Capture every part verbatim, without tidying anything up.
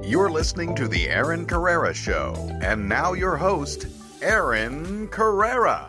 You're listening to The Aaron Carrera Show. And now your host, Aaron Carrera.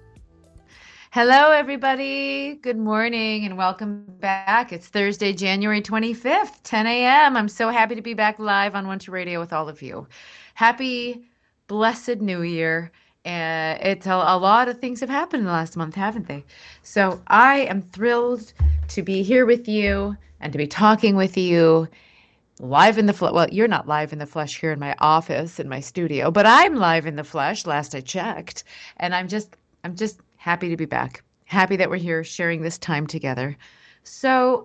Hello, everybody. Good morning and welcome back. It's Thursday, January twenty-fifth, ten a.m. I'm so happy to be back live on One Two Radio with all of you. Happy, blessed New Year. Uh, it's a, a lot of things have happened in the last month, haven't they? So I am thrilled to be here with you and to be talking with you live in the flesh. Well, you're not live in the flesh here in my office, in my studio, but I'm live in the flesh, last I checked. And I'm just, I'm just happy to be back. Happy that we're here sharing this time together. So,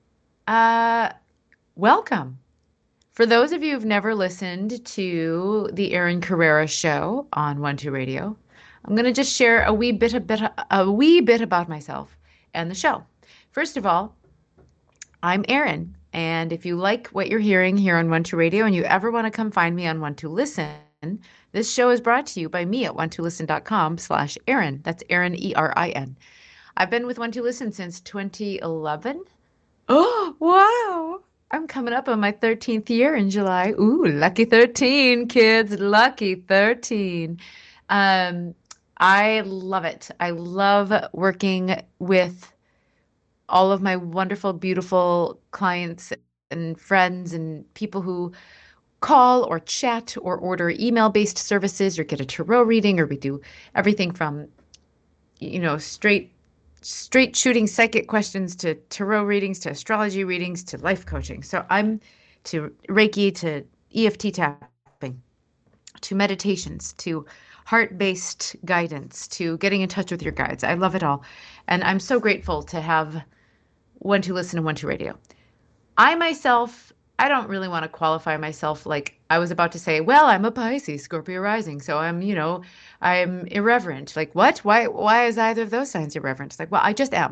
uh, welcome. For those of you who've never listened to the Aaron Carrera Show on One Two Radio, I'm going to just share a wee bit, a bit, a wee bit about myself and the show. First of all, I'm Aaron. And if you like what you're hearing here on One Two Radio and you ever want to come find me on One Two Listen, this show is brought to you by me at one two listen dot com slash Aaron. That's Aaron, E R I N. I've been with One Two Listen since twenty eleven. Oh, wow. I'm coming up on my thirteenth year in July. Ooh, lucky thirteen, kids. Lucky thirteen. Um, I love it. I love working with all of my wonderful, beautiful clients and friends and people who call or chat or order email-based services or get a tarot reading, or we do everything from, you know, straight straight shooting psychic questions to tarot readings to astrology readings to life coaching. So I'm to Reiki to E F T tapping to meditations to heart-based guidance to getting in touch with your guides. I love it all. And I'm so grateful to have One Two Listen and One Two Radio. I myself, I don't really want to qualify myself like I was about to say, well, I'm a Pisces, Scorpio rising, so I'm, you know, I'm irreverent. Like, what? Why Why is either of those signs irreverent? It's like, well, I just am.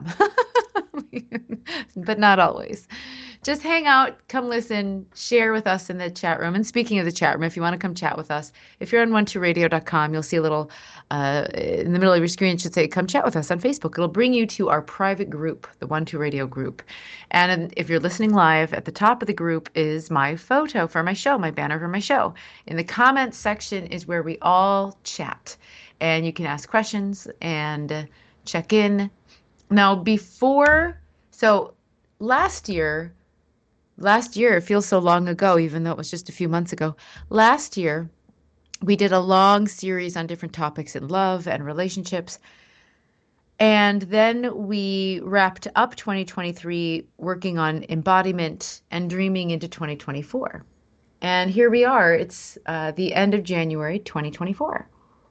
But not always. Just hang out, come listen, share with us in the chat room. And speaking of the chat room, if you want to come chat with us, if you're on one two radio dot com, you'll see a little, uh, in the middle of your screen, it should say, come chat with us on Facebook. It'll bring you to our private group, the One Two Radio group. And if you're listening live, at the top of the group is my photo for my show, my banner for my show. In the comments section is where we all chat. And you can ask questions and uh, check in. Now, before, so last year, Last year, it feels so long ago, even though it was just a few months ago. Last year, we did a long series on different topics in love and relationships. And then we wrapped up twenty twenty-three working on embodiment and dreaming into twenty twenty-four. And here we are. It's uh, the end of January twenty twenty-four.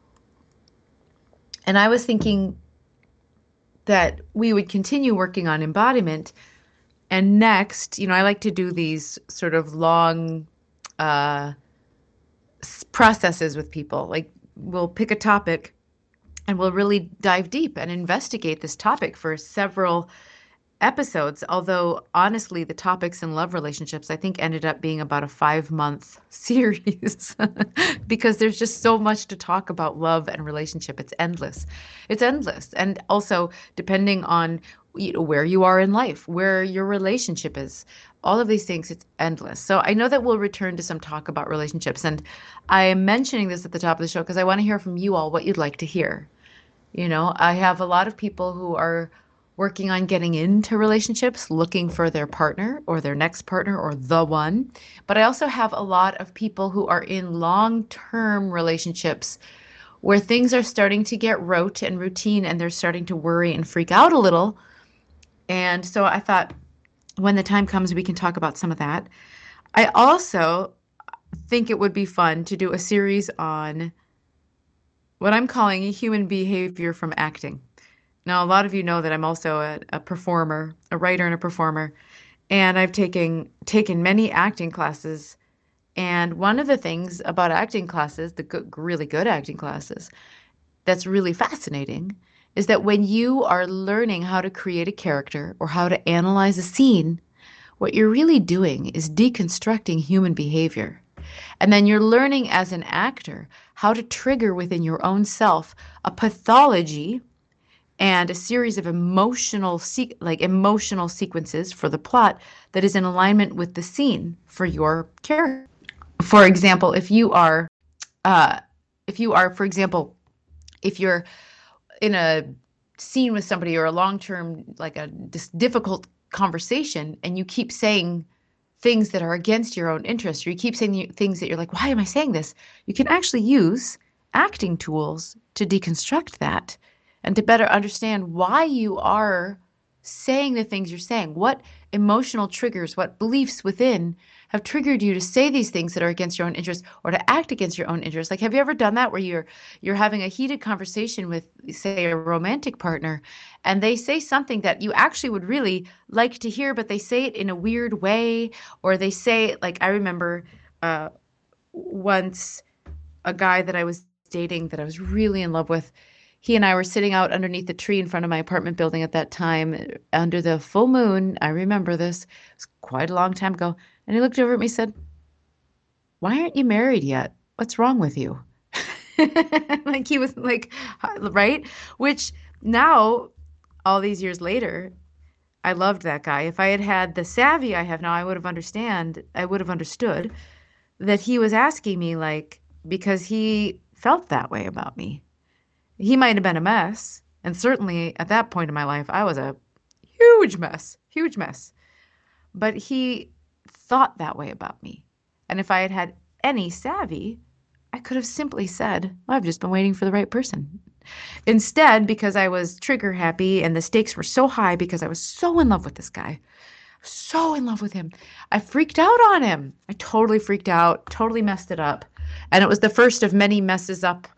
And I was thinking that we would continue working on embodiment. And next, you know, I like to do these sort of long uh, processes with people. Like, we'll pick a topic and we'll really dive deep and investigate this topic for several episodes. Although, honestly, the topics in love relationships, I think, ended up being about a five-month series because there's just so much to talk about love and relationship. It's endless. It's endless. And also, depending on you know, where you are in life, where your relationship is, all of these things, it's endless. So I know that we'll return to some talk about relationships. And I am mentioning this at the top of the show because I want to hear from you all what you'd like to hear. You know, I have a lot of people who are working on getting into relationships, looking for their partner or their next partner or the one. But I also have a lot of people who are in long-term relationships where things are starting to get rote and routine and they're starting to worry and freak out a little. And so I thought when the time comes, we can talk about some of that. I also think it would be fun to do a series on what I'm calling human behavior from acting. Now, a lot of you know that I'm also a, a performer, a writer and a performer, and I've taken taken many acting classes. And one of the things about acting classes, the good, really good acting classes, that's really fascinating is that when you are learning how to create a character or how to analyze a scene, what you're really doing is deconstructing human behavior. And then you're learning as an actor how to trigger within your own self a pathology and a series of emotional se- like emotional sequences for the plot that is in alignment with the scene for your character. For example, if you are, uh, if you are, for example, if you're in a scene with somebody or a long-term, like a dis- difficult conversation, and you keep saying things that are against your own interests, or you keep saying you- things that you're like, why am I saying this? You can actually use acting tools to deconstruct that and to better understand why you are saying the things you're saying. What emotional triggers, what beliefs within have triggered you to say these things that are against your own interests or to act against your own interests? Like, have you ever done that where you're you're having a heated conversation with, say, a romantic partner, and they say something that you actually would really like to hear, but they say it in a weird way, or they say, like, I remember uh, once a guy that I was dating that I was really in love with, he and I were sitting out underneath the tree in front of my apartment building at that time under the full moon. I remember this. It was quite a long time ago. And he looked over at me and said, why aren't you married yet? What's wrong with you? Like, he was like, right? Which now, all these years later, I loved that guy. If I had had the savvy I have now, I would have understand, I would have understood that he was asking me, like, because he felt that way about me. He might have been a mess, and certainly at that point in my life, I was a huge mess, huge mess. But he thought that way about me. And if I had had any savvy, I could have simply said, well, I've just been waiting for the right person. Instead, because I was trigger happy and the stakes were so high because I was so in love with this guy, so in love with him, I freaked out on him. I totally freaked out, totally messed it up. And it was the first of many messes up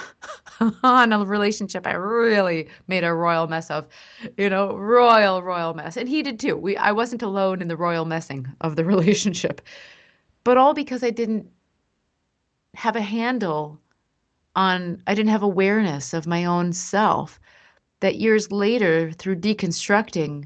on a relationship I really made a royal mess of, you know, royal, royal mess. And he did too. We, I wasn't alone in the royal messing of the relationship, but all because I didn't have a handle on, I didn't have awareness of my own self, that years later, through deconstructing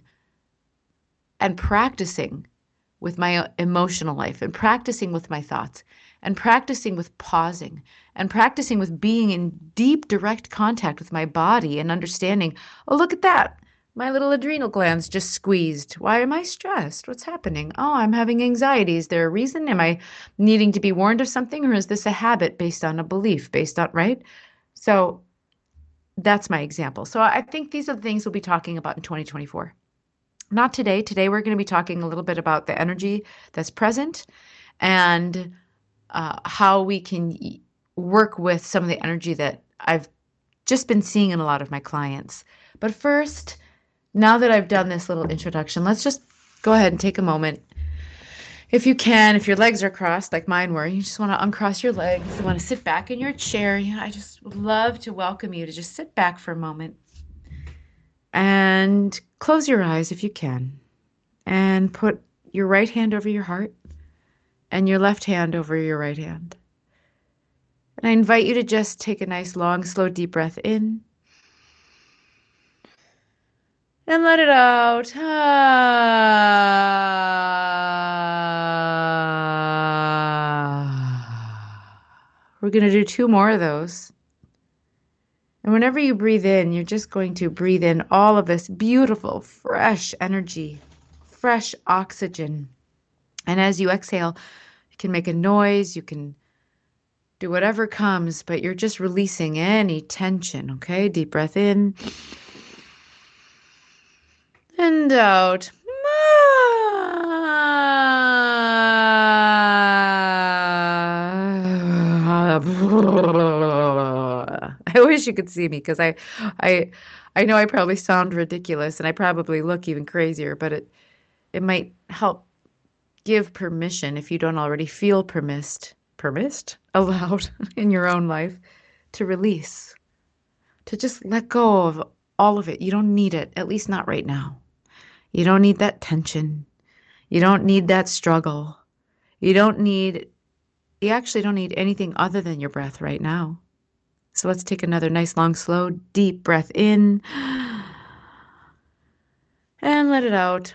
and practicing with my emotional life and practicing with my thoughts and practicing with pausing and practicing with being in deep, direct contact with my body and understanding, oh, look at that. My little adrenal glands just squeezed. Why am I stressed? What's happening? Oh, I'm having anxiety. Is there a reason? Am I needing to be warned of something, or is this a habit based on a belief, based on, right? So that's my example. So I think these are the things we'll be talking about in twenty twenty-four. Not today. Today, we're going to be talking a little bit about the energy that's present and uh, how we can work with some of the energy that I've just been seeing in a lot of my clients. But first, now that I've done this little introduction, let's just go ahead and take a moment. If you can, if your legs are crossed like mine were, you just want to uncross your legs. You want to sit back in your chair. I just would love to welcome you to just sit back for a moment and close your eyes if you can, and put your right hand over your heart and your left hand over your right hand. And I invite you to just take a nice, long, slow, deep breath in and let it out. We're going to do two more of those. And whenever you breathe in, you're just going to breathe in all of this beautiful, fresh energy, fresh oxygen. And as you exhale, you can make a noise, you can do whatever comes, but you're just releasing any tension, okay? Deep breath in and out. I wish you could see me, because I, I, I know I probably sound ridiculous and I probably look even crazier, but it, it might help give permission, if you don't already feel permissed, permissed, allowed in your own life, to release, to just let go of all of it. You don't need it, at least not right now. You don't need that tension. You don't need that struggle. You don't need, you actually don't need anything other than your breath right now. So let's take another nice, long, slow, deep breath in and let it out.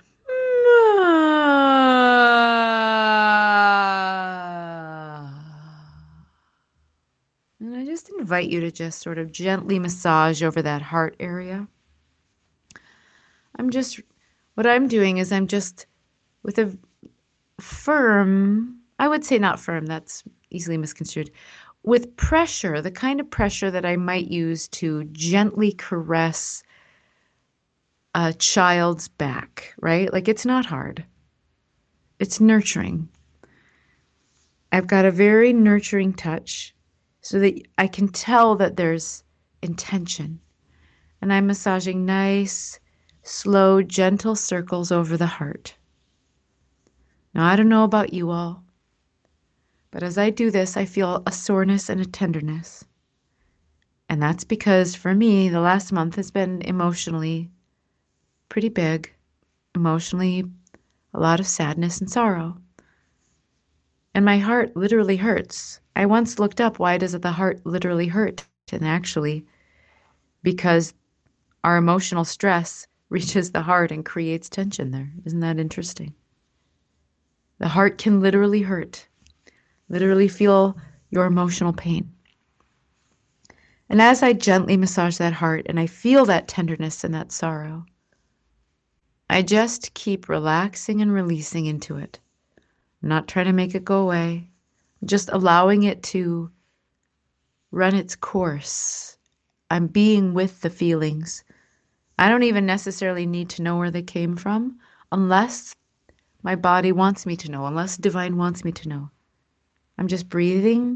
And I just invite you to just sort of gently massage over that heart area. I'm just, what I'm doing is I'm just, with a firm, I would say not firm, that's easily misconstrued. With pressure, the kind of pressure that I might use to gently caress a child's back, right? Like it's not hard. It's nurturing. I've got a very nurturing touch so that I can tell that there's intention. And I'm massaging nice, slow, gentle circles over the heart. Now, I don't know about you all, but as I do this, I feel a soreness and a tenderness. And that's because for me, the last month has been emotionally pretty big, emotionally a lot of sadness and sorrow. And my heart literally hurts. I once looked up, why does the heart literally hurt? And actually, because our emotional stress reaches the heart and creates tension there. Isn't that interesting? The heart can literally hurt, literally feel your emotional pain. And as I gently massage that heart and I feel that tenderness and that sorrow, I just keep relaxing and releasing into it. I'm not trying to make it go away, I'm just allowing it to run its course. I'm being with the feelings. I don't even necessarily need to know where they came from unless my body wants me to know, unless divine wants me to know. I'm just breathing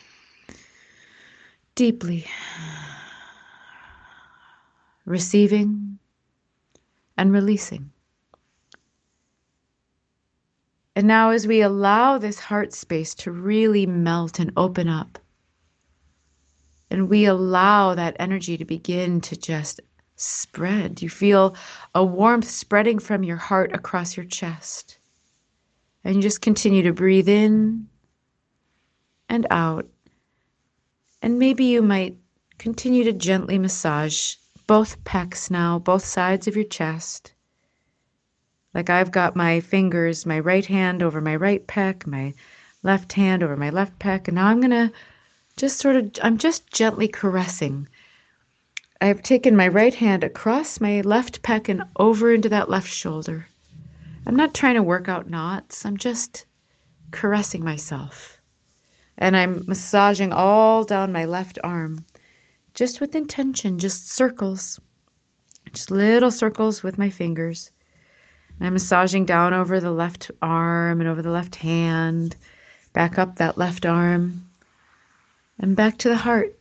deeply, receiving and releasing. And now as we allow this heart space to really melt and open up, and we allow that energy to begin to just spread, you feel a warmth spreading from your heart across your chest. And you just continue to breathe in and out. And maybe you might continue to gently massage both pecs now, both sides of your chest. Like I've got my fingers, my right hand over my right pec, my left hand over my left pec. And now I'm going to just sort of, I'm just gently caressing. I've taken my right hand across my left pec and over into that left shoulder. I'm not trying to work out knots. I'm just caressing myself. And I'm massaging all down my left arm, just with intention, just circles, just little circles with my fingers. And I'm massaging down over the left arm and over the left hand, back up that left arm, and back to the heart.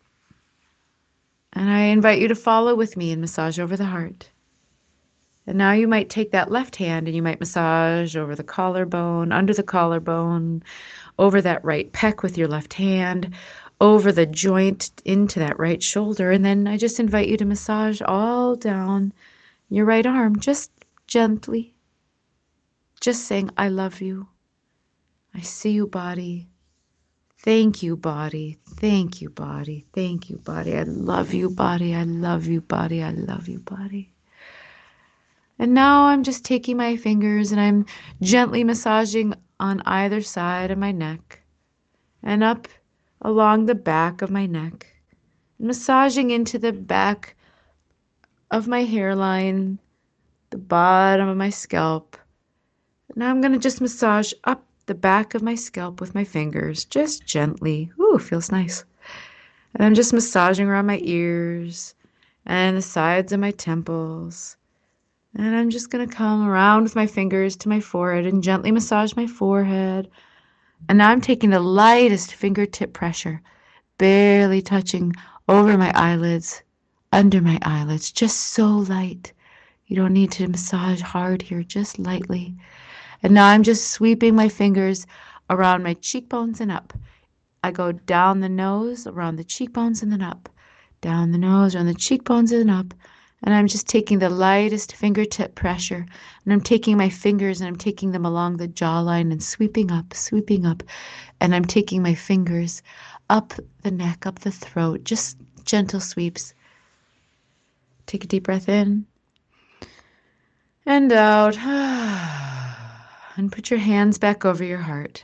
And I invite you to follow with me and massage over the heart. And now you might take that left hand and you might massage over the collarbone, under the collarbone, over that right pec with your left hand, over the joint into that right shoulder. And then I just invite you to massage all down your right arm, just gently, just saying, I love you. I see you, body. Thank you, body. Thank you, body. Thank you, body. I love you, body. I love you, body. I love you, body. And now I'm just taking my fingers and I'm gently massaging on either side of my neck and up along the back of my neck, massaging into the back of my hairline, the bottom of my scalp. Now I'm going to just massage up the back of my scalp with my fingers, just gently. Ooh, feels nice. And I'm just massaging around my ears and the sides of my temples. And I'm just going to come around with my fingers to my forehead and gently massage my forehead. And now I'm taking the lightest fingertip pressure, barely touching over my eyelids, under my eyelids, just so light. You don't need to massage hard here, just lightly. And now I'm just sweeping my fingers around my cheekbones and up. I go down the nose, around the cheekbones, and then up. Down the nose, around the cheekbones, and up. And I'm just taking the lightest fingertip pressure. And I'm taking my fingers and I'm taking them along the jawline and sweeping up, sweeping up. And I'm taking my fingers up the neck, up the throat, just gentle sweeps. Take a deep breath in and out. And put your hands back over your heart.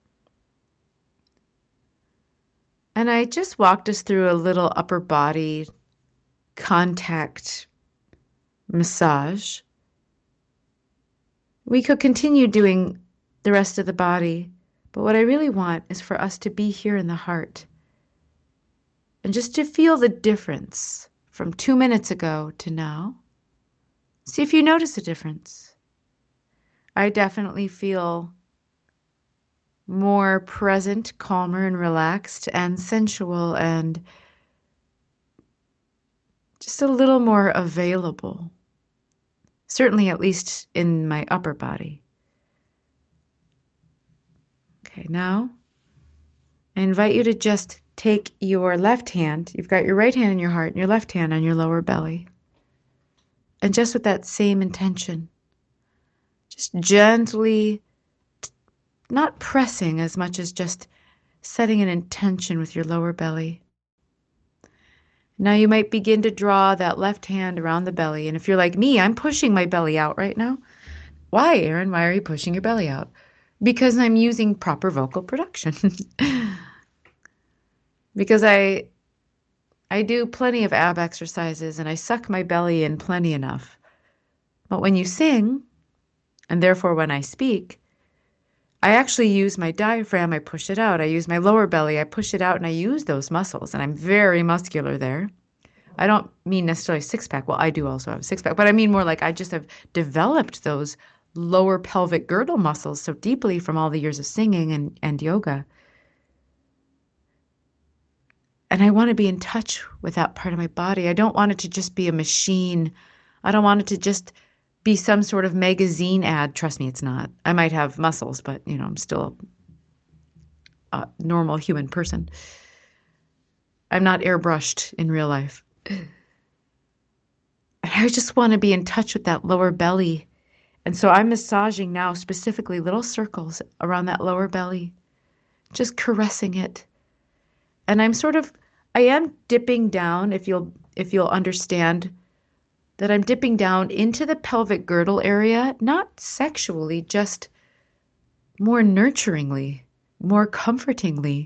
And I just walked us through a little upper body contact massage. We could continue doing the rest of the body, But what I really want is for us to be here in the heart and just to feel the difference from two minutes ago to now. See if you notice a difference. I definitely feel more present, calmer, and relaxed, and sensual, and just a little more available. Certainly, at least in my upper body. Okay, now I invite you to just take your left hand, you've got your right hand in your heart and your left hand on your lower belly. And just with that same intention, just gently, not pressing as much as just setting an intention with your lower belly. Now you might begin to draw that left hand around the belly. And if you're like me, I'm pushing my belly out right now. Why, Erin? Why are you pushing your belly out? Because I'm using proper vocal production. Because I I do plenty of ab exercises and I suck my belly in plenty enough. But when you sing, and therefore when I speak, I actually use my diaphragm, I push it out. I use my lower belly, I push it out, and I use those muscles. And I'm very muscular there. I don't mean necessarily six-pack. Well, I do also have a six-pack. But I mean more like I just have developed those lower pelvic girdle muscles so deeply from all the years of singing and, and yoga. And I want to be in touch with that part of my body. I don't want it to just be a machine. I don't want it to just be some sort of magazine ad. Trust me, it's not. I might have muscles, but, you know, I'm still a normal human person. I'm not airbrushed in real life. And I just want to be in touch with that lower belly. And so I'm massaging now specifically little circles around that lower belly, just caressing it. And I'm sort of, I am dipping down, if you'll, if you'll understand that I'm dipping down into the pelvic girdle area, not sexually, just more nurturingly, more comfortingly.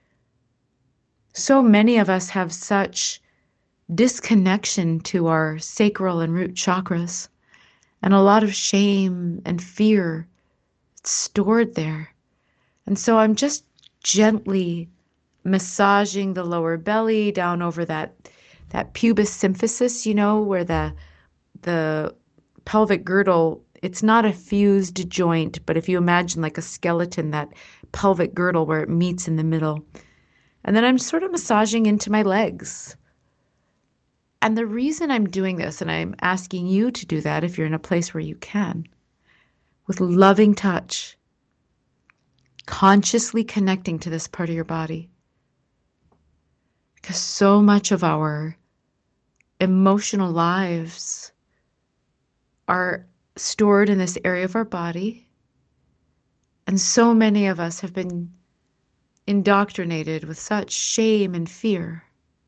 So many of us have such disconnection to our sacral and root chakras, and a lot of shame and fear stored there. And so I'm just gently massaging the lower belly down over that that pubis symphysis, you know, where the the pelvic girdle, it's not a fused joint, but if you imagine like a skeleton, that pelvic girdle where it meets in the middle. And then I'm sort of massaging into my legs. And the reason I'm doing this, and I'm asking you to do that if you're in a place where you can, with loving touch, consciously connecting to this part of your body. Because so much of our emotional lives are stored in this area of our body. And so many of us have been indoctrinated with such shame and fear.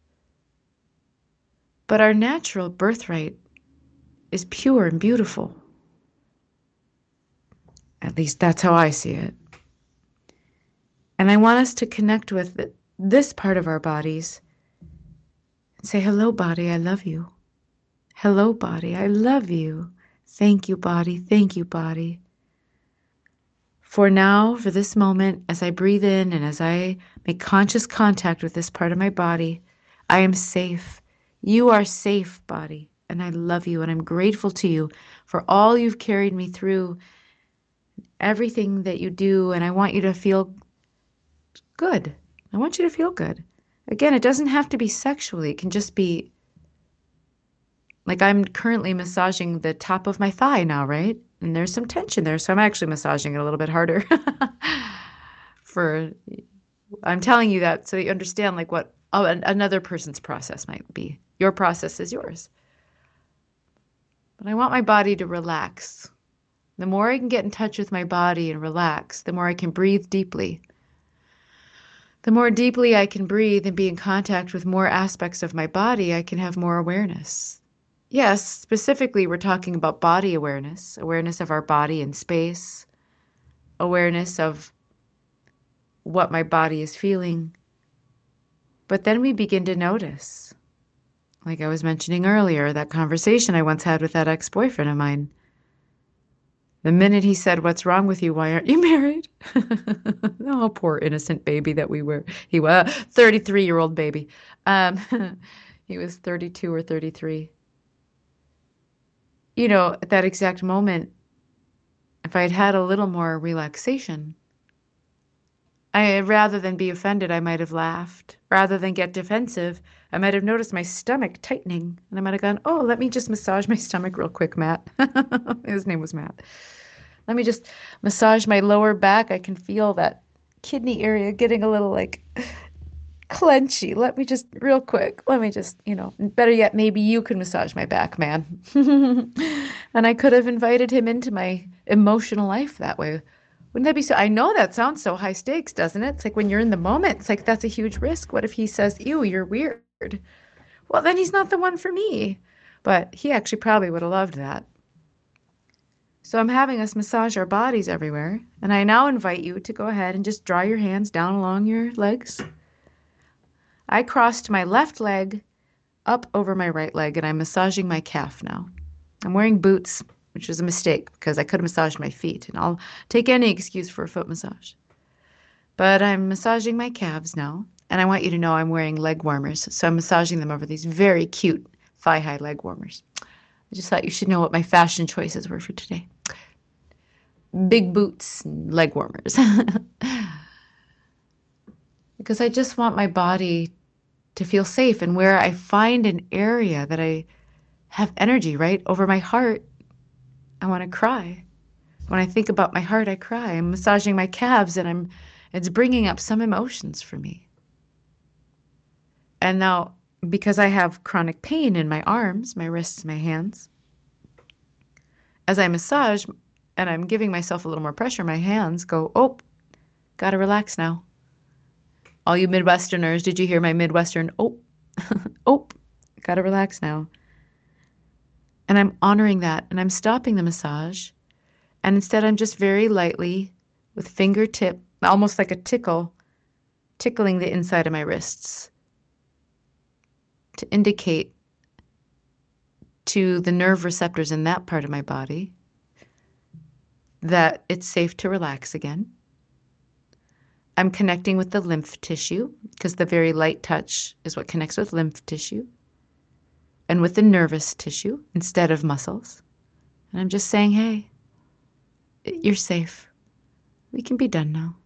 But our natural birthright is pure and beautiful. At least that's how I see it. And I want us to connect with this part of our bodies and say, hello, body, I love you. Hello, body, I love you. Thank you, body. Thank you, body. For now, for this moment, as I breathe in and as I make conscious contact with this part of my body, I am safe. You are safe, body, and I love you, and I'm grateful to you for all you've carried me through, everything that you do, and I want you to feel good. I want you to feel good. Again, it doesn't have to be sexually. It can just be, like I'm currently massaging the top of my thigh now, right? And there's some tension there, so I'm actually massaging it a little bit harder. For, I'm telling you that so that you understand like what oh, an, another person's process might be. Your process is yours. But I want my body to relax. The more I can get in touch with my body and relax, the more I can breathe deeply. The more deeply I can breathe and be in contact with more aspects of my body, I can have more awareness. Yes, specifically we're talking about body awareness, awareness of our body in space, awareness of what my body is feeling. But then we begin to notice, like I was mentioning earlier, that conversation I once had with that ex-boyfriend of mine. The minute he said, "What's wrong with you? Why aren't you married?" Oh, poor innocent baby that we were. He was thirty-three-year-old baby. Um, he was thirty-two or thirty-three. You know, at that exact moment, if I had had a little more relaxation, I rather than be offended, I might have laughed. Rather than get defensive, I might have noticed my stomach tightening, and I might have gone, "Oh, let me just massage my stomach real quick, Matt." His name was Matt. Let me just massage my lower back. I can feel that kidney area getting a little like clenchy. Let me just real quick. Let me just, you know, better yet, maybe you can massage my back, man. And I could have invited him into my emotional life that way. Wouldn't that be so? I know that sounds so high stakes, doesn't it? It's like when you're in the moment, it's like that's a huge risk. What if he says, "Ew, you're weird"? Well, then he's not the one for me. But he actually probably would have loved that. So I'm having us massage our bodies everywhere. And I now invite you to go ahead and just draw your hands down along your legs. I crossed my left leg up over my right leg, and I'm massaging my calf now. I'm wearing boots, which is a mistake because I could have massaged my feet, and I'll take any excuse for a foot massage. But I'm massaging my calves now, and I want you to know I'm wearing leg warmers, so I'm massaging them over these very cute thigh-high leg warmers. I just thought you should know what my fashion choices were for today. Big boots and leg warmers. Because I just want my body to feel safe, and where I find an area that I have energy, right, over my heart, I want to cry. When I think about my heart, I cry. I'm massaging my calves, and I'm it's bringing up some emotions for me. And now, because I have chronic pain in my arms, my wrists, my hands, as I massage and I'm giving myself a little more pressure, my hands go, "Oh, gotta relax now." All you Midwesterners, did you hear my Midwestern? Oh, oh, gotta relax now. And I'm honoring that, and I'm stopping the massage. And instead, I'm just very lightly, with fingertip, almost like a tickle, tickling the inside of my wrists to indicate to the nerve receptors in that part of my body that it's safe to relax again. I'm connecting with the lymph tissue because the very light touch is what connects with lymph tissue and with the nervous tissue instead of muscles. And I'm just saying, hey, you're safe. We can be done now.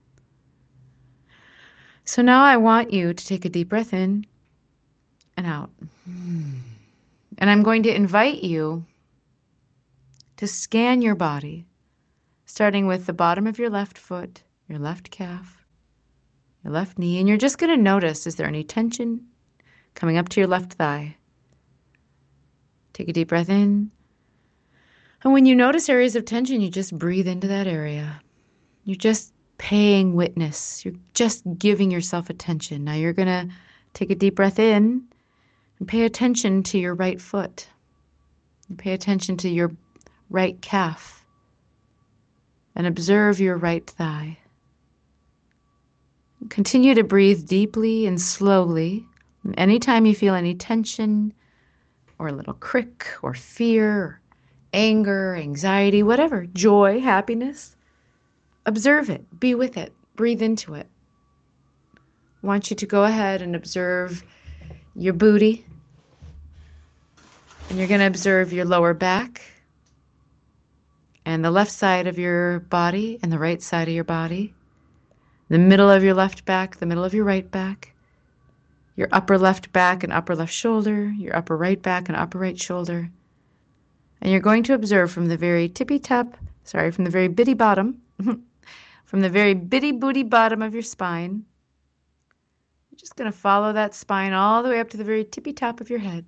So now I want you to take a deep breath in and out. And I'm going to invite you to scan your body, starting with the bottom of your left foot, your left calf, your left knee, and you're just going to notice, is there any tension coming up to your left thigh? Take a deep breath in. And when you notice areas of tension, you just breathe into that area. You're just paying witness. You're just giving yourself attention. Now you're going to take a deep breath in and pay attention to your right foot. And pay attention to your right calf. And observe your right thigh. Continue to breathe deeply and slowly. And anytime you feel any tension or a little crick or fear, or anger, anxiety, whatever, joy, happiness, observe it. Be with it. Breathe into it. I want you to go ahead and observe your booty. And you're going to observe your lower back and the left side of your body and the right side of your body, the middle of your left back, the middle of your right back, your upper left back and upper left shoulder, your upper right back and upper right shoulder. And you're going to observe from the very tippy top, sorry, from the very bitty bottom, from the very bitty booty bottom of your spine. You're just going to follow that spine all the way up to the very tippy top of your head.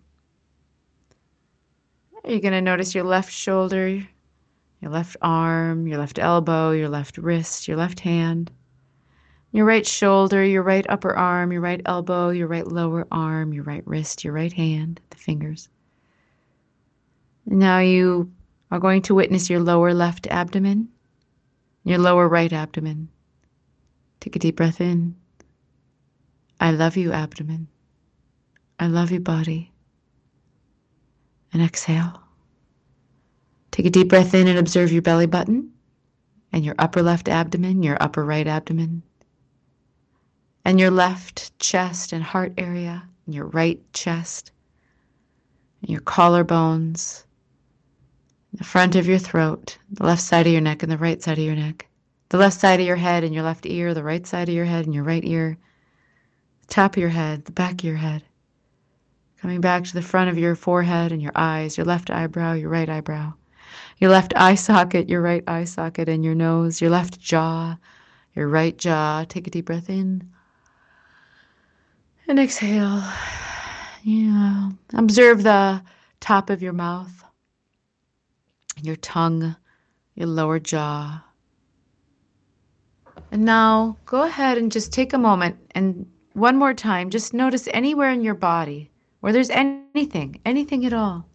You're going to notice your left shoulder, your left arm, your left elbow, your left wrist, your left hand, your right shoulder, your right upper arm, your right elbow, your right lower arm, your right wrist, your right hand, the fingers. And now you are going to witness your lower left abdomen, your lower right abdomen. Take a deep breath in. I love you, abdomen. I love you, body. And exhale. Take a deep breath in and observe your belly button and your upper left abdomen, your upper right abdomen, and your left chest and heart area, and your right chest, and your collarbones, the front of your throat, the left side of your neck and the right side of your neck, the left side of your head and your left ear, the right side of your head and your right ear, the top of your head, the back of your head, coming back to the front of your forehead and your eyes, your left eyebrow, your right eyebrow, your left eye socket, your right eye socket, and your nose, your left jaw, your right jaw. Take a deep breath in and exhale. Yeah. Observe the top of your mouth, your tongue, your lower jaw. And now go ahead and just take a moment and one more time, just notice anywhere in your body where there's anything, anything at all.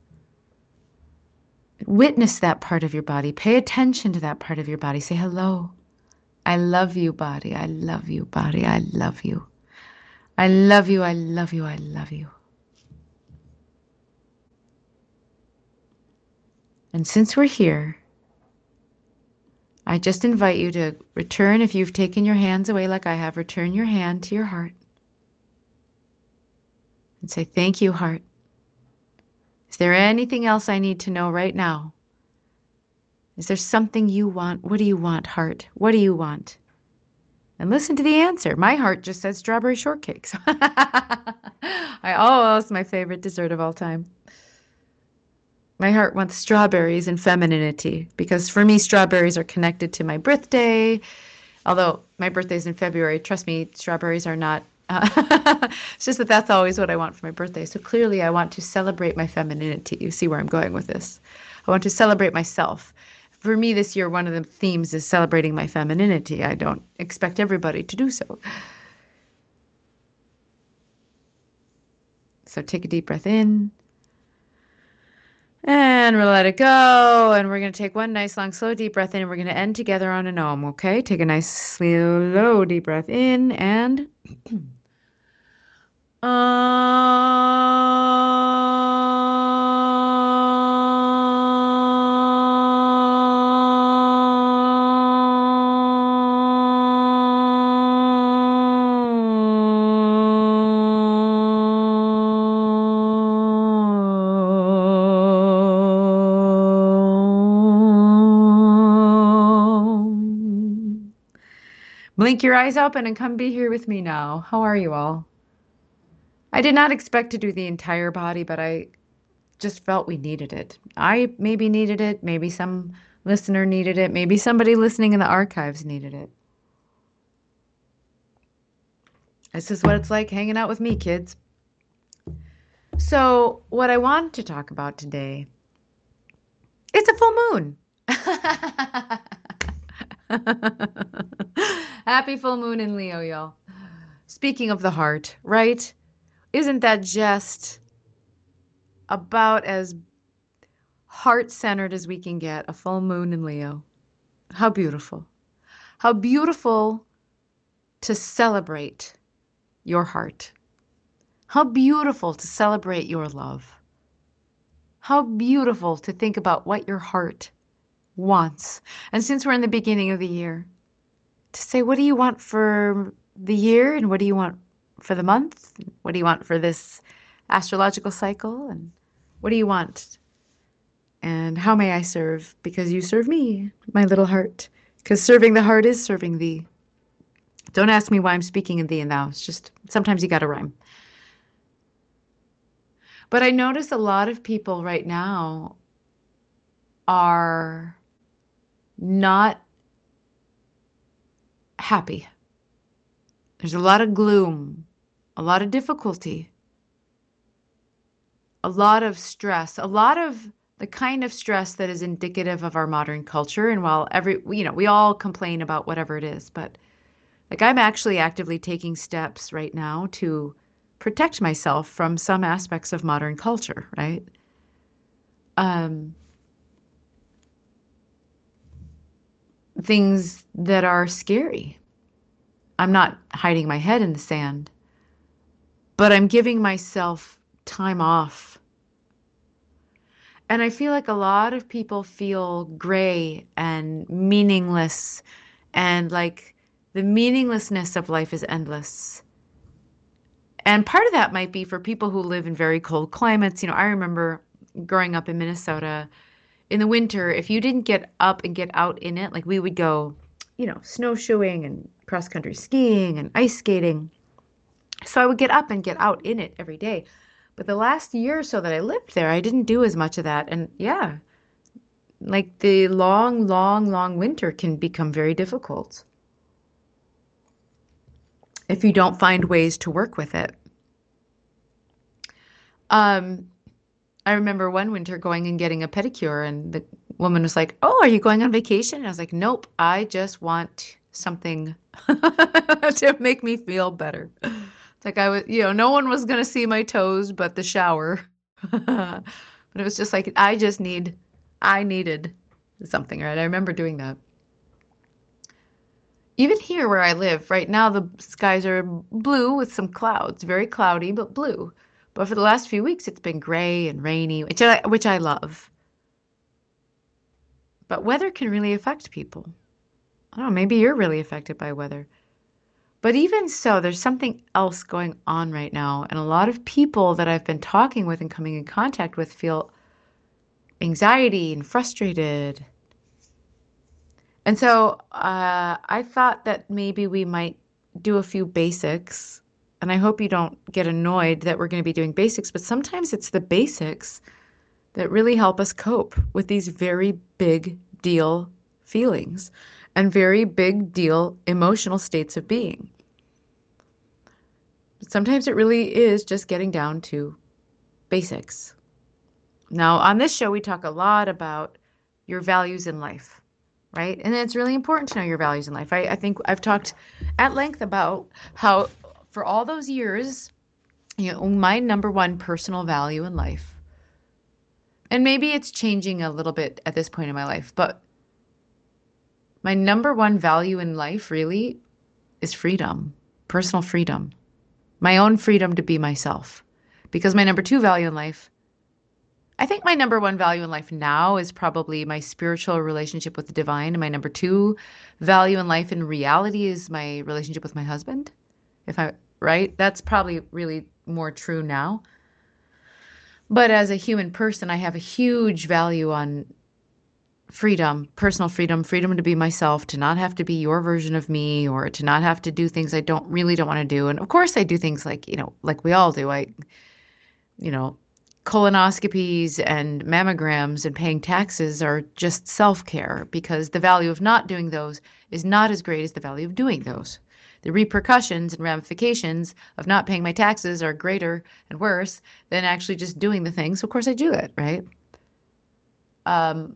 Witness that part of your body. Pay attention to that part of your body. Say hello. I love you, body. I love you, body. I love you. I love you. I love you. I love you. And since we're here, I just invite you to return, if you've taken your hands away like I have, return your hand to your heart and say, thank you, heart. Is there anything else I need to know right now? Is there something you want? What do you want, heart? What do you want? And listen to the answer. My heart just said strawberry shortcakes. I oh, it's my favorite dessert of all time. My heart wants strawberries and femininity, because for me, strawberries are connected to my birthday. Although my birthday's in February, trust me, strawberries are not. Uh, it's just that that's always what I want for my birthday. So clearly I want to celebrate my femininity. You see where I'm going with this. I want to celebrate myself. For me this year, one of the themes is celebrating my femininity. I don't expect everybody to do so. So take a deep breath in. And we'll let it go. And we're going to take one nice, long, slow, deep breath in. And we're going to end together on an om, okay? Take a nice, slow, deep breath in and... Blink your eyes open and come be here with me now. How are you all? I did not expect to do the entire body, but I just felt we needed it. I maybe needed it. Maybe some listener needed it. Maybe somebody listening in the archives needed it. This is what it's like hanging out with me, kids. So what I want to talk about today, it's a full moon. Happy full moon in Leo, y'all. Speaking of the heart, right? Isn't that just about as heart-centered as we can get, a full moon in Leo? How beautiful. How beautiful to celebrate your heart. How beautiful to celebrate your love. How beautiful to think about what your heart wants. And since we're in the beginning of the year, to say, what do you want for the year and what do you want for the month? What do you want for this astrological cycle? And what do you want? And how may I serve? Because you serve me, my little heart. Because serving the heart is serving thee. Don't ask me why I'm speaking in thee and thou. It's just, sometimes you got to rhyme. But I notice a lot of people right now are not happy. There's a lot of gloom, a lot of difficulty, a lot of stress, a lot of the kind of stress that is indicative of our modern culture. And while every, you know, we all complain about whatever it is, but like I'm actually actively taking steps right now to protect myself from some aspects of modern culture, right? Um, things that are scary. I'm not hiding my head in the sand, but I'm giving myself time off. And I feel like a lot of people feel gray and meaningless, and like the meaninglessness of life is endless. And part of that might be for people who live in very cold climates. You know, I remember growing up in Minnesota in the winter, if you didn't get up and get out in it, like we would go, you know, snowshoeing and cross country skiing and ice skating. So I would get up and get out in it every day. But the last year or so that I lived there, I didn't do as much of that. And yeah, like the long, long, long winter can become very difficult if you don't find ways to work with it. Um, I remember one winter going and getting a pedicure, and the woman was like, "Oh, are you going on vacation?" And I was like, "Nope, I just want something to make me feel better." It's like I was, you know, no one was going to see my toes but the shower. But it was just like, I just need, I needed something, right? I remember doing that. Even here where I live, right now the skies are blue with some clouds, very cloudy, but blue. But for the last few weeks, it's been gray and rainy, which I, which I love. But weather can really affect people. I don't know, maybe you're really affected by weather. But even so, there's something else going on right now. And a lot of people that I've been talking with and coming in contact with feel anxiety and frustrated. And so uh, I thought that maybe we might do a few basics. And I hope you don't get annoyed that we're going to be doing basics, but sometimes it's the basics that really help us cope with these very big deal feelings and very big deal emotional states of being. Sometimes it really is just getting down to basics. Now, on this show, we talk a lot about your values in life, right? And it's really important to know your values in life. I, I think I've talked at length about how for all those years, you know, my number one personal value in life, and maybe it's changing a little bit at this point in my life, but my number one value in life really is freedom, personal freedom, my own freedom to be myself. Because my number two value in life, I think my number one value in life now is probably my spiritual relationship with the divine. And my number two value in life in reality is my relationship with my husband. If I, right? That's probably really more true now. But as a human person, I have a huge value on freedom, personal freedom, freedom to be myself, to not have to be your version of me, or to not have to do things I don't really don't want to do. And of course I do things like, you know, like we all do. I, you know, colonoscopies and mammograms and paying taxes are just self-care, because the value of not doing those is not as great as the value of doing those. The repercussions and ramifications of not paying my taxes are greater and worse than actually just doing the thing. So of course I do it, right? Um,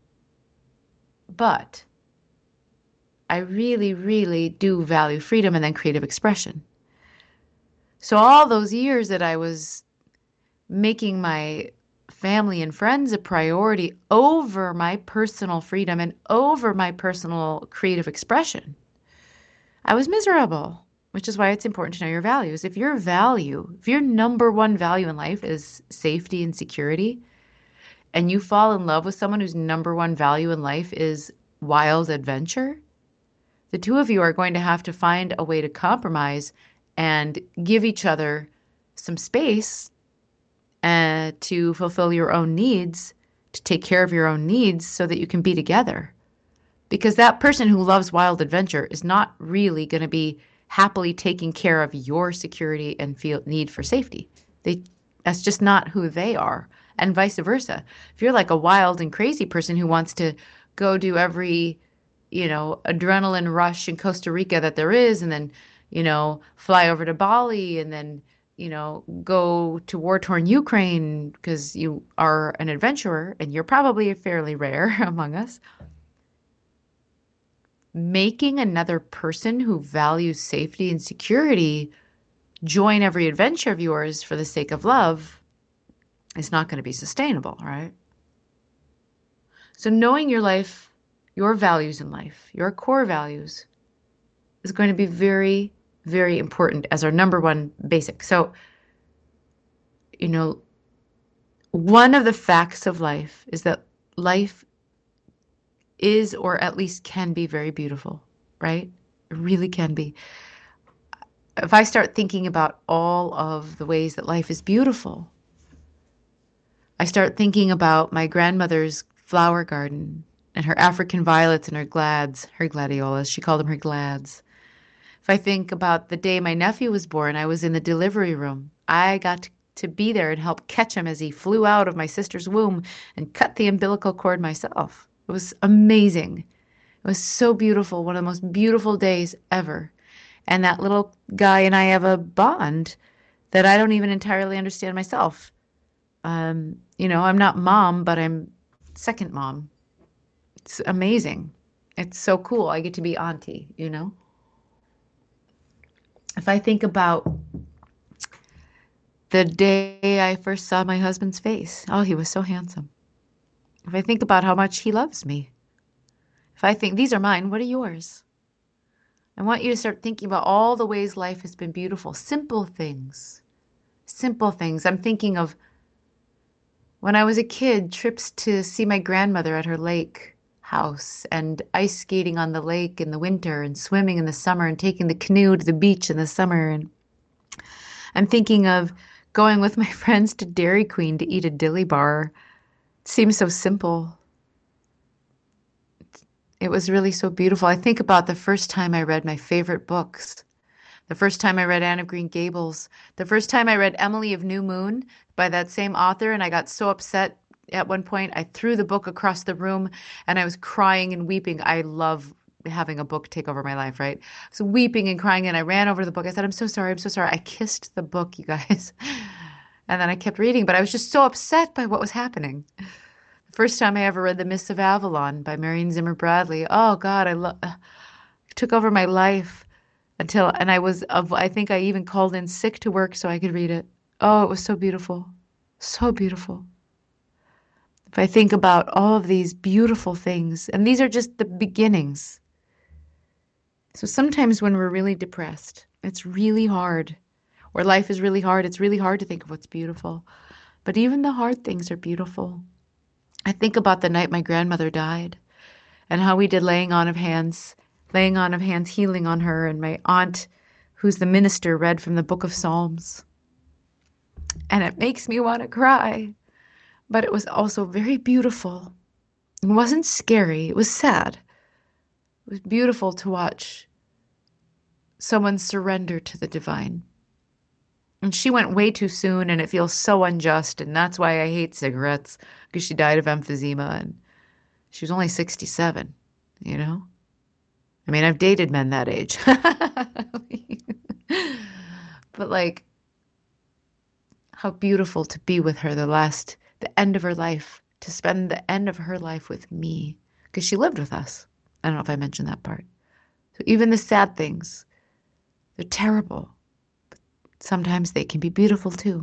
but I really, really do value freedom and then creative expression. So all those years that I was making my family and friends a priority over my personal freedom and over my personal creative expression, I was miserable, which is why it's important to know your values. If your value, if your number one value in life is safety and security, and you fall in love with someone whose number one value in life is wild adventure, the two of you are going to have to find a way to compromise and give each other some space uh, to fulfill your own needs, to take care of your own needs so that you can be together. Because that person who loves wild adventure is not really going to be happily taking care of your security and feel need for safety. They, that's just not who they are, and vice versa. If you're like a wild and crazy person who wants to go do every, you know, adrenaline rush in Costa Rica that there is, and then, you know, fly over to Bali, and then, you know, go to war-torn Ukraine because you are an adventurer, and you're probably fairly rare among us. Making another person who values safety and security join every adventure of yours for the sake of love is not going to be sustainable, right? So knowing your life, your values in life, your core values is going to be very, very important as our number one basic. So, you know, One of the facts of life is that life is, or at least can be, very beautiful, right? It really can be. If I start thinking about all of the ways that life is beautiful, I start thinking about my grandmother's flower garden and her African violets and her glads, her gladiolas. She called them her glads. If I think about the day my nephew was born, I was in the delivery room. I got to be there and help catch him as he flew out of my sister's womb and cut the umbilical cord myself. It was amazing. It was so beautiful, one of the most beautiful days ever. And that little guy and I have a bond that I don't even entirely understand myself. Um, you know, I'm not mom, but I'm second mom. It's amazing. It's so cool. I get to be auntie, you know? If I think about the day I first saw my husband's face, oh, he was so handsome. If I think about how much he loves me, if I think these are mine, what are yours? I want you to start thinking about all the ways life has been beautiful. Simple things. Simple things. I'm thinking of when I was a kid, trips to see my grandmother at her lake house and ice skating on the lake in the winter and swimming in the summer and taking the canoe to the beach in the summer. And I'm thinking of going with my friends to Dairy Queen to eat a dilly bar. It seems so simple. It was really so beautiful. I think about the first time I read my favorite books. The first time I read Anne of Green Gables. The first time I read Emily of New Moon by that same author, and I got so upset at one point, I threw the book across the room, and I was crying and weeping. I love having a book take over my life, right? So weeping and crying, and I ran over to the book. I said, I'm so sorry, I'm so sorry. I kissed the book, you guys. And then I kept reading, but I was just so upset by what was happening. The first time I ever read The Mists of Avalon by Marion Zimmer Bradley. Oh, God, I lo- it took over my life. Until, and I was, I think I even called in sick to work so I could read it. Oh, it was so beautiful. So beautiful. If I think about all of these beautiful things, and these are just the beginnings. So sometimes when we're really depressed, it's really hard, or life is really hard, it's really hard to think of what's beautiful. But even the hard things are beautiful. I think about the night my grandmother died and how we did laying on of hands laying on of hands, healing on her, and my aunt, who's the minister, read from the book of Psalms. And it makes me want to cry, but it was also very beautiful. It wasn't scary, it was sad. It was beautiful to watch someone surrender to the divine. And she went way too soon, and it feels so unjust, and that's why I hate cigarettes, because she died of emphysema, and she was only sixty-seven, you know? I mean, I've dated men that age. But like, how beautiful to be with her the last, the end of her life, to spend the end of her life with me, because she lived with us. I don't know if I mentioned that part. So even the sad things, they're terrible, but sometimes they can be beautiful too.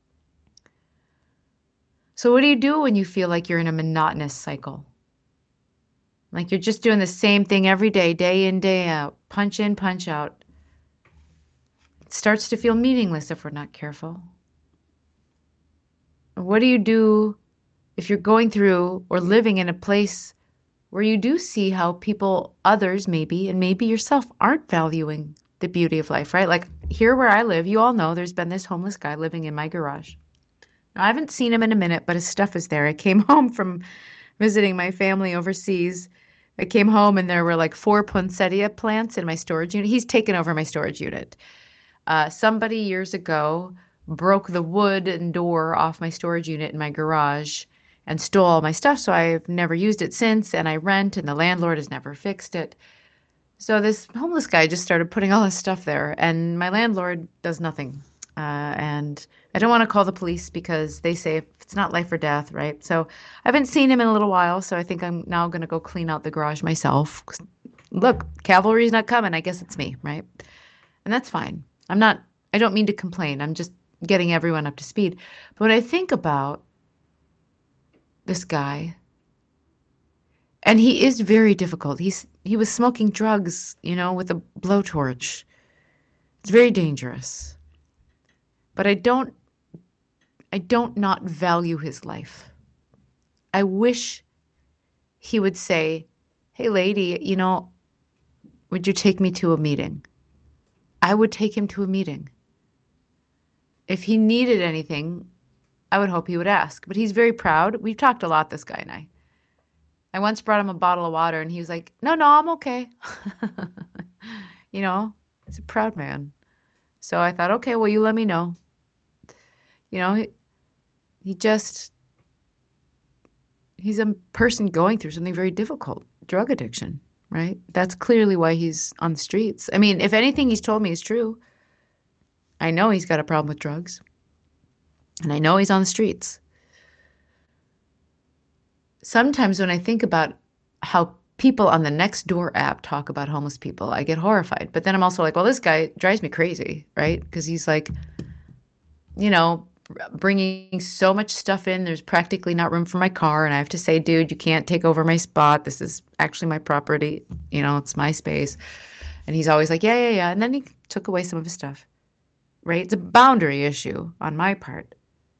So what do you do when you feel like you're in a monotonous cycle? Like you're just doing the same thing every day, day in, day out, punch in, punch out. It starts to feel meaningless if we're not careful. What do you do if you're going through or living in a place where you do see how people, others maybe, and maybe yourself, aren't valuing the beauty of life, right? Like here where I live, you all know there's been this homeless guy living in my garage. Now, I haven't seen him in a minute, but his stuff is there. I came home from visiting my family overseas. I came home and there were like four poinsettia plants in my storage unit. He's taken over my storage unit. Uh, somebody years ago broke the wood and door off my storage unit in my garage and stole all my stuff. So I've never used it since, and I rent, and the landlord has never fixed it. So this homeless guy just started putting all his stuff there, and my landlord does nothing. Uh, and I don't want to call the police because they say it's not life or death, right? So I haven't seen him in a little while, so I think I'm now going to go clean out the garage myself. Look, cavalry's not coming. I guess it's me, right? And that's fine. I'm not, I don't mean to complain. I'm just getting everyone up to speed. But when I think about this guy, and he is very difficult. He's he was smoking drugs, you know, with a blowtorch. It's very dangerous. But I don't I don't not value his life. I wish he would say, hey, lady, you know, would you take me to a meeting? I would take him to a meeting. If he needed anything, I would hope he would ask. But he's very proud. We've talked a lot, this guy and I. I once brought him a bottle of water and he was like, no, no, I'm okay. You know, he's a proud man. So I thought, okay, well, you let me know. You know, he, he just, he's a person going through something very difficult, drug addiction, right? That's clearly why he's on the streets. I mean, if anything he's told me is true, I know he's got a problem with drugs. And I know he's on the streets. Sometimes when I think about how people on the Nextdoor app talk about homeless people, I get horrified. But then I'm also like, well, this guy drives me crazy, right? Because he's like, you know, bringing so much stuff in. There's practically not room for my car. And I have to say, dude, you can't take over my spot. This is actually my property. You know, it's my space. And he's always like, yeah, yeah, yeah. And then he took away some of his stuff, right? It's a boundary issue on my part.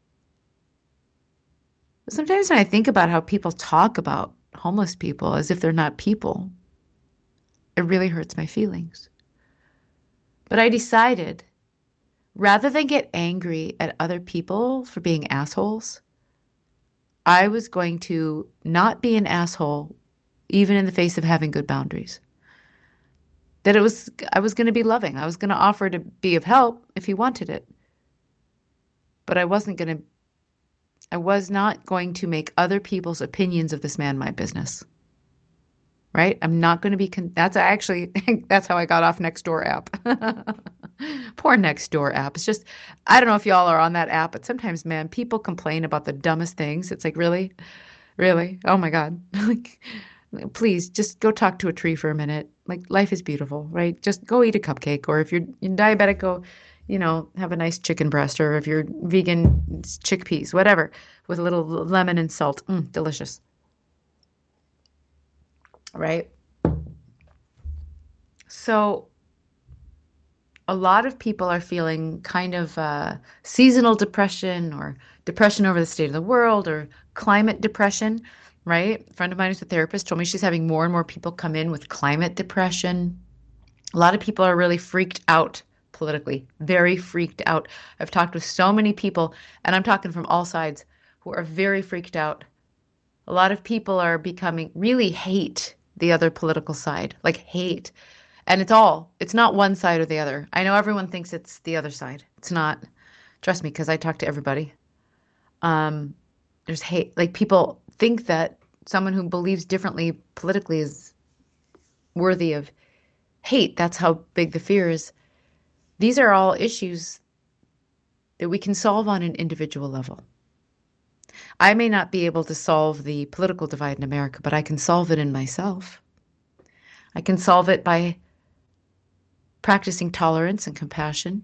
But sometimes when I think about how people talk about homeless people as if they're not people, it really hurts my feelings. But I decided, rather than get angry at other people for being assholes, I was going to not be an asshole, even in the face of having good boundaries. That it was, I was going to be loving. I was going to offer to be of help if he wanted it. But I wasn't going to I was not going to make other people's opinions of this man my business. Right? I'm not going to be, con- that's actually, that's how I got off Nextdoor app. Poor Nextdoor app. It's just, I don't know if y'all are on that app, but sometimes, man, people complain about the dumbest things. It's like, really? Really? Oh my God. Like, please just go talk to a tree for a minute. Like, life is beautiful, right? Just go eat a cupcake. Or if you're diabetic, go, you know, have a nice chicken breast, or if you're vegan, it's chickpeas, whatever, with a little lemon and salt. Mm, delicious. Right? So a lot of people are feeling kind of uh, seasonal depression, or depression over the state of the world, or climate depression, right? A friend of mine who's a therapist told me she's having more and more people come in with climate depression. A lot of people are really freaked out politically, very freaked out. I've talked with so many people, and I'm talking from all sides, who are very freaked out. A lot of people are becoming, really hate the other political side, like hate. And it's all, it's not one side or the other. I know everyone thinks it's the other side. It's not. Trust me, because I talk to everybody. Um, there's hate. Like, people think that someone who believes differently politically is worthy of hate. That's how big the fear is. These are all issues that we can solve on an individual level. I may not be able to solve the political divide in America, but I can solve it in myself. I can solve it by practicing tolerance and compassion.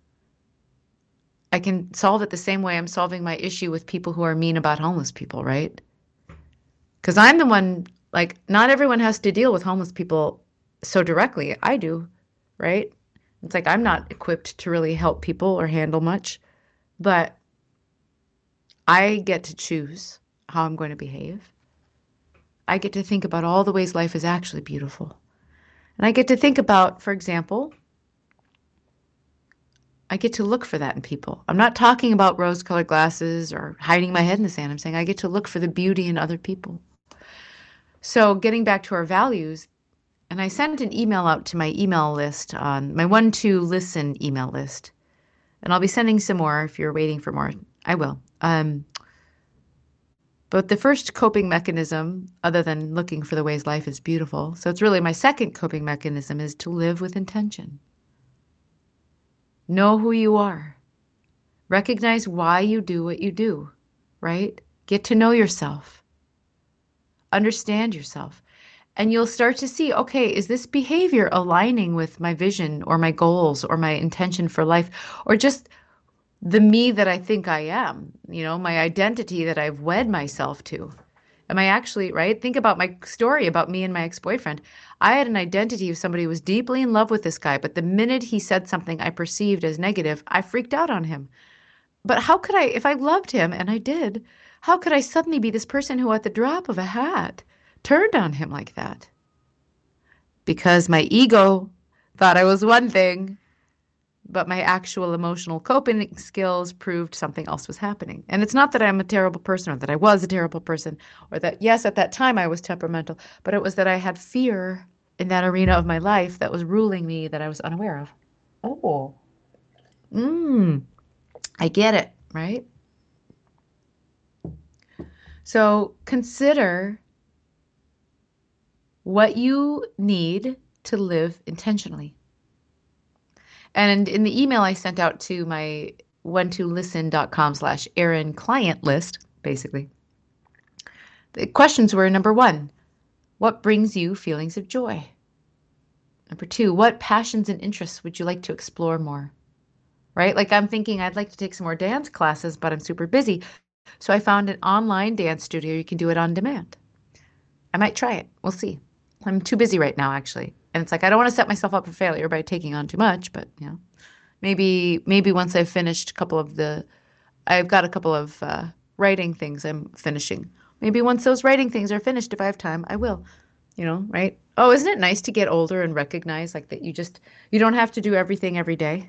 I can solve it the same way I'm solving my issue with people who are mean about homeless people, right? Because I'm the one, like, not everyone has to deal with homeless people so directly. I do, right? It's like I'm not equipped to really help people or handle much, but I get to choose how I'm going to behave. I get to think about all the ways life is actually beautiful. And I get to think about, for example, I get to look for that in people. I'm not talking about rose-colored glasses or hiding my head in the sand. I'm saying I get to look for the beauty in other people. So getting back to our values, and I sent an email out to my email list, on my one two listen email list. And I'll be sending some more if you're waiting for more. I will. Um, but the first coping mechanism, other than looking for the ways life is beautiful, so it's really my second coping mechanism, is to live with intention. Know who you are. Recognize why you do what you do, right? Get to know yourself. Understand yourself. And you'll start to see, okay, is this behavior aligning with my vision or my goals or my intention for life, or just the me that I think I am, you know, my identity that I've wed myself to? Am I actually, right? Think about my story about me and my ex-boyfriend. I had an identity of somebody who was deeply in love with this guy, but the minute he said something I perceived as negative, I freaked out on him. But how could I, if I loved him, and I did, how could I suddenly be this person who, at the drop of a hat, turned on him like that? Because my ego thought I was one thing, but my actual emotional coping skills proved something else was happening. And it's not that I'm a terrible person or that I was a terrible person or that, yes, at that time I was temperamental, but it was that I had fear in that arena of my life that was ruling me that I was unaware of. Oh, mm, I get it, right? So consider what you need to live intentionally. And in the email I sent out to my one to listen dot com slash Erin client list, basically, the questions were: number one, what brings you feelings of joy? Number two, what passions and interests would you like to explore more? Right? Like I'm thinking I'd like to take some more dance classes, but I'm super busy. So I found an online dance studio. You can do it on demand. I might try it. We'll see. I'm too busy right now, actually. And it's like, I don't want to set myself up for failure by taking on too much, but you know, maybe, maybe once I've finished a couple of the, I've got a couple of uh, writing things I'm finishing. Maybe once those writing things are finished, if I have time, I will, you know, right? Oh, isn't it nice to get older and recognize like that you just, you don't have to do everything every day.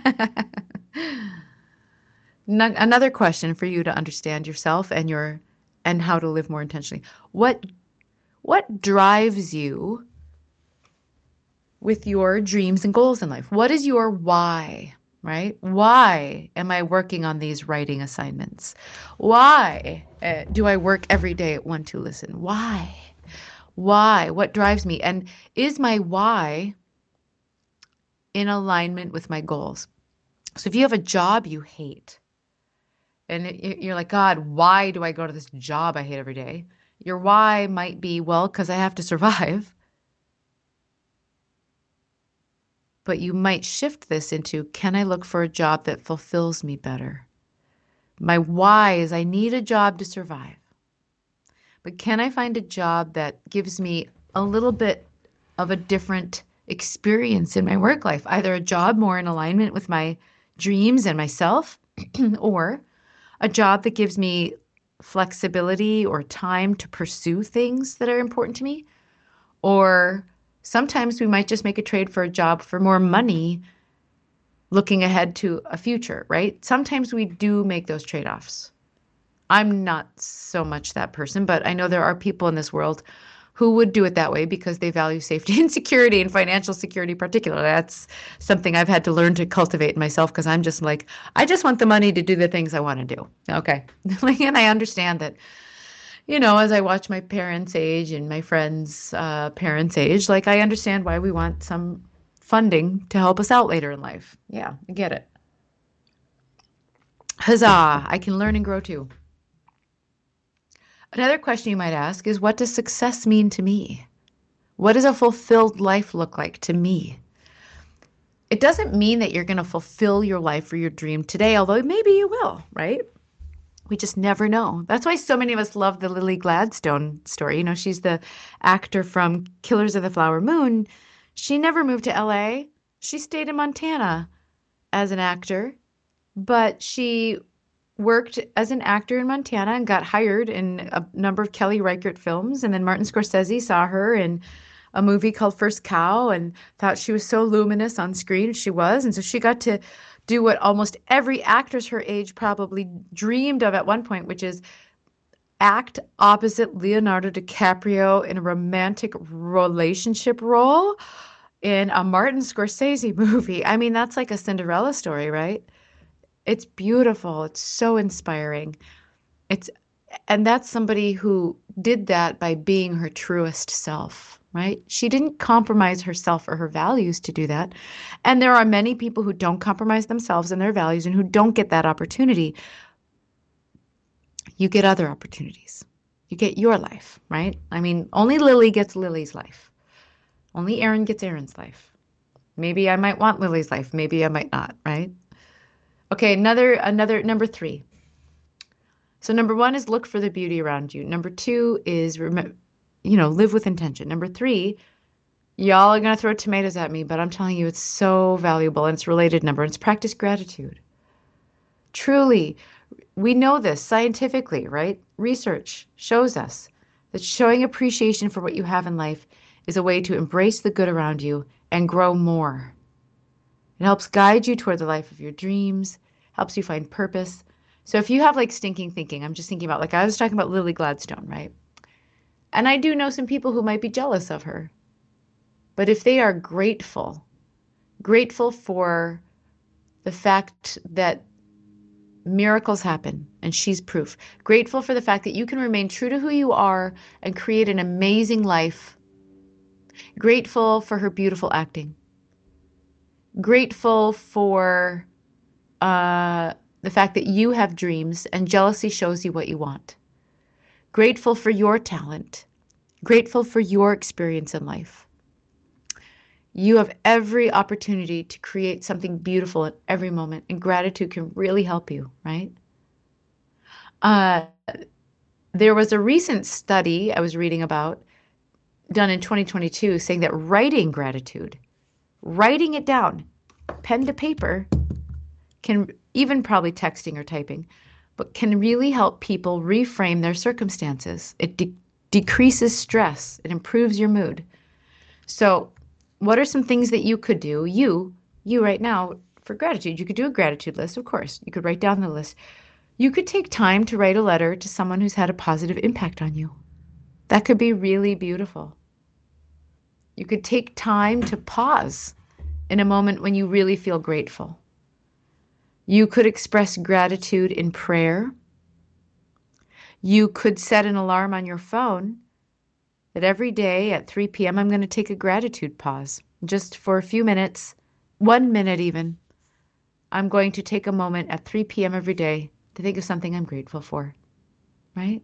No- Another question for you to understand yourself and your, and how to live more intentionally. What, what drives you with your dreams and goals in life? What is your why, right? Why am I working on these writing assignments? Why uh, do I work every day at One to Listen? Why? Why? What drives me? And is my why in alignment with my goals? So if you have a job you hate, and it, you're like, God, why do I go to this job I hate every day? Your why might be, well, because I have to survive. But you might shift this into, can I look for a job that fulfills me better? My why is I need a job to survive. But can I find a job that gives me a little bit of a different experience in my work life? Either a job more in alignment with my dreams and myself, or a job that gives me flexibility or time to pursue things that are important to me, or sometimes we might just make a trade for a job for more money, looking ahead to a future, right? Sometimes we do make those trade-offs. I'm not so much that person, but I know there are people in this world who would do it that way because they value safety and security, and financial security particularly. That's something I've had to learn to cultivate in myself because I'm just like, I just want the money to do the things I want to do. Okay. And I understand that, you know, as I watch my parents age and my friends' uh, parents age, like I understand why we want some funding to help us out later in life. Yeah, I get it. Huzzah, I can learn and grow too. Another question you might ask is, what does success mean to me? What does a fulfilled life look like to me? It doesn't mean that you're going to fulfill your life or your dream today, although maybe you will, right? We just never know. That's why so many of us love the Lily Gladstone story. You know, she's the actor from Killers of the Flower Moon. She never moved to L A. She stayed in Montana as an actor, but she worked as an actor in Montana and got hired in a number of Kelly Reichardt films. And then Martin Scorsese saw her in a movie called First Cow and thought she was so luminous on screen. She was. And so she got to do what almost every actress her age probably dreamed of at one point, which is act opposite Leonardo DiCaprio in a romantic relationship role in a Martin Scorsese movie. I mean, that's like a Cinderella story, right? It's beautiful. It's so inspiring. It's, and that's somebody who did that by being her truest self, right? She didn't compromise herself or her values to do that. And there are many people who don't compromise themselves and their values and who don't get that opportunity. You get other opportunities. You get your life, right? I mean, only Lily gets Lily's life. Only Erin gets Erin's life. Maybe I might want Lily's life. Maybe I might not, right? Okay, another, another, number three. So number one is look for the beauty around you. Number two is, rem- you know, live with intention. Number three, y'all are going to throw tomatoes at me, but I'm telling you it's so valuable and it's related number. It's practice gratitude. Truly, we know this scientifically, right? Research shows us that showing appreciation for what you have in life is a way to embrace the good around you and grow more. It helps guide you toward the life of your dreams, helps you find purpose. So if you have like stinking thinking, I'm just thinking about, like I was talking about Lily Gladstone, right? And I do know some people who might be jealous of her. But if they are grateful, grateful for the fact that miracles happen, and she's proof, grateful for the fact that you can remain true to who you are and create an amazing life, grateful for her beautiful acting, grateful for uh, the fact that you have dreams and jealousy shows you what you want, grateful for your talent, grateful for your experience in life. You have every opportunity to create something beautiful at every moment, and gratitude can really help you, right? Uh, there was a recent study I was reading about, done in twenty twenty-two, saying that writing gratitude, writing it down, pen to paper, can, even probably texting or typing, but can really help people reframe their circumstances. It de- decreases stress. It improves your mood. So what are some things that you could do, you, you right now, for gratitude? You could do a gratitude list, of course. You could write down the list. You could take time to write a letter to someone who's had a positive impact on you. That could be really beautiful. You could take time to pause in a moment when you really feel grateful. You could express gratitude in prayer. You could set an alarm on your phone that every day at three p.m. I'm going to take a gratitude pause. Just for a few minutes, one minute even, I'm going to take a moment at three p.m. every day to think of something I'm grateful for, right?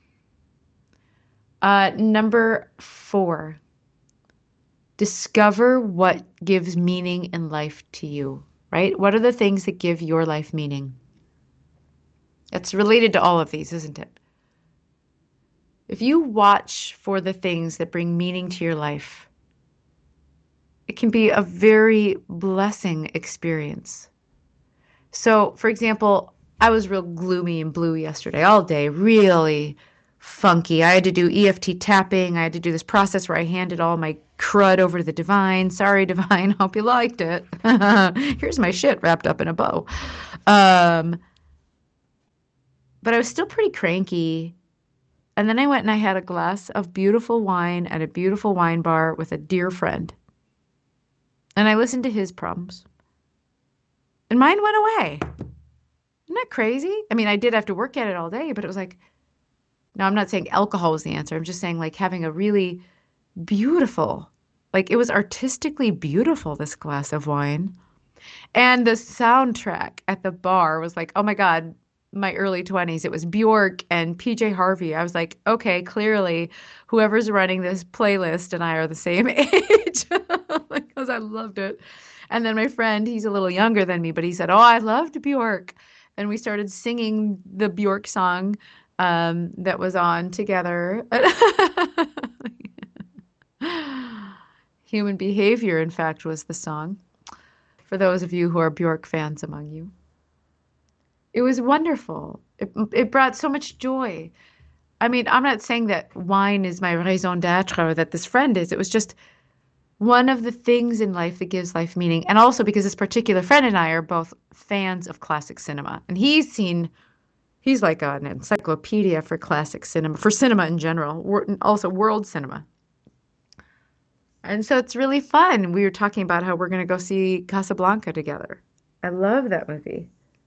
Uh, number four, discover what gives meaning in life to you, right? What are the things that give your life meaning? It's related to all of these, isn't it? If you watch for the things that bring meaning to your life, it can be a very blessing experience. So, for example, I was real gloomy and blue yesterday all day, really funky. I had to do E F T tapping. I had to do this process where I handed all my crud over to the divine. Sorry, divine. Hope you liked it. Here's my shit wrapped up in a bow. Um, but I was still pretty cranky. And then I went and I had a glass of beautiful wine at a beautiful wine bar with a dear friend. And I listened to his problems. And mine went away. Isn't that crazy? I mean, I did have to work at it all day, but it was like, now I'm not saying alcohol was the answer. I'm just saying like having a really beautiful, like it was artistically beautiful, this glass of wine. And the soundtrack at the bar was like, oh my God, my early twenties. It was Bjork and P J Harvey. I was like, okay, clearly whoever's running this playlist and I are the same age because I loved it. And then my friend, he's a little younger than me, but he said, oh, I loved Bjork. And we started singing the Bjork song um, that was on together. Human Behavior, in fact, was the song, for those of you who are Bjork fans among you. It was wonderful. It, it brought so much joy. I mean, I'm not saying that wine is my raison d'etre or that this friend is. It was just one of the things in life that gives life meaning. And also because this particular friend and I are both fans of classic cinema. And he's seen, he's like an encyclopedia for classic cinema, for cinema in general, also world cinema. And so it's really fun. We were talking about how we're going to go see Casablanca together. I love that movie.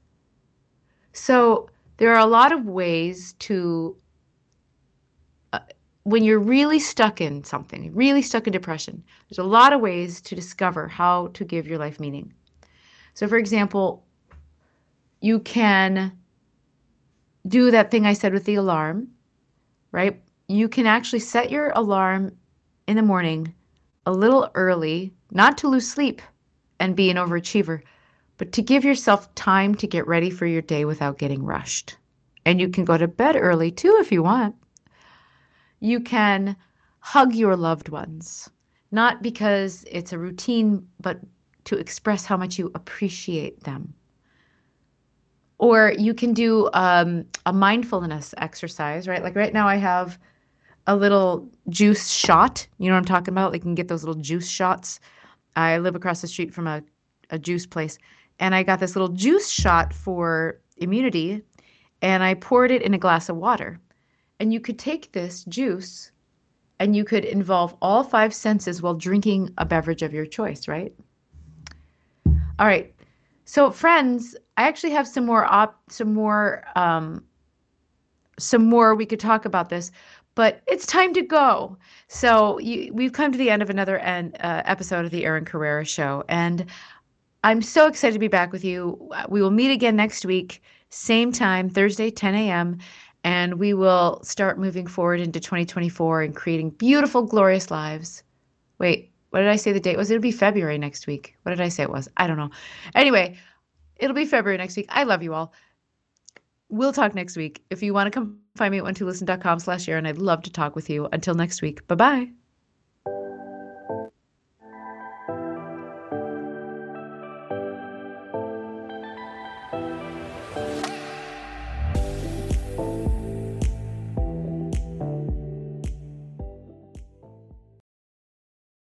So there are a lot of ways to, uh, when you're really stuck in something, really stuck in depression, there's a lot of ways to discover how to give your life meaning. So for example, you can do that thing I said with the alarm, right? You can actually set your alarm in the morning a little early, not to lose sleep and be an overachiever, but to give yourself time to get ready for your day without getting rushed. And you can go to bed early too if you want. You can hug your loved ones, not because it's a routine, but to express how much you appreciate them. Or you can do um, a mindfulness exercise, right? Like right now, I have a little juice shot. You know what I'm talking about? Like you can get those little juice shots. I live across the street from a, a juice place, and I got this little juice shot for immunity, and I poured it in a glass of water. And you could take this juice and you could involve all five senses while drinking a beverage of your choice, right? All right. So, friends, I actually have some more op some more um some more we could talk about this, but it's time to go. So, you, we've come to the end of another en- uh, episode of the Erin Carrera Show, and I'm so excited to be back with you. We will meet again next week, same time, Thursday, ten a m, and we will start moving forward into twenty twenty-four and creating beautiful, glorious lives. Wait, what did I say the date was? It'll be February next week. What did I say it was? I don't know. Anyway, it'll be February next week. I love you all. We'll talk next week. If you want to come find me at one two listen dot com slash Erin, I'd love to talk with you. Until next week. Bye-bye.